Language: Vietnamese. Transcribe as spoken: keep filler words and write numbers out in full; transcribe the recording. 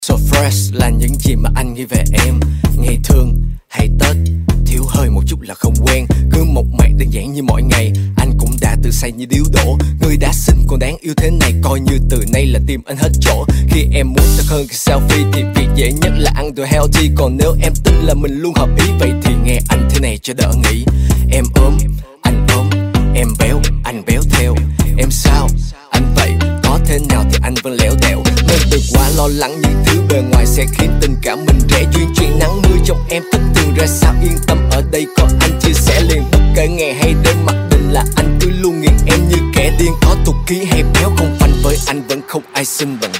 So fresh là những gì mà anh nghĩ về em. Ngày thương hay Tết, thiếu hơi một chút là không quen. Cứ một màn đơn giản như mọi ngày, anh cũng đã tự say như điếu đổ. Người đã xinh còn đáng yêu thế này, coi như từ nay là tim anh hết chỗ. Khi em muốn thật hơn cái selfie thì việc dễ nhất là ăn đồ healthy. Còn nếu em tin là mình luôn hợp ý, vậy thì nghe anh thế này cho đỡ nghĩ. Em ốm, anh ốm, em béo, anh béo theo. Em sao, anh vậy, có thế nào thì anh vẫn lẻo đẻo. Nên đừng quá lo lắng những thứ bề ngoài sẽ khiến tình cảm mình rẽ duyên. Chuyện nắng mưa trong em thất thường ra sao, yên tâm ở đây có anh chia sẻ liền. Bất kể ngày hay đêm mặc định là anh cứ luôn nghiền em như kẻ điên. Có thuộc ký hay béo không phanh với anh vẫn không ai xinh bằng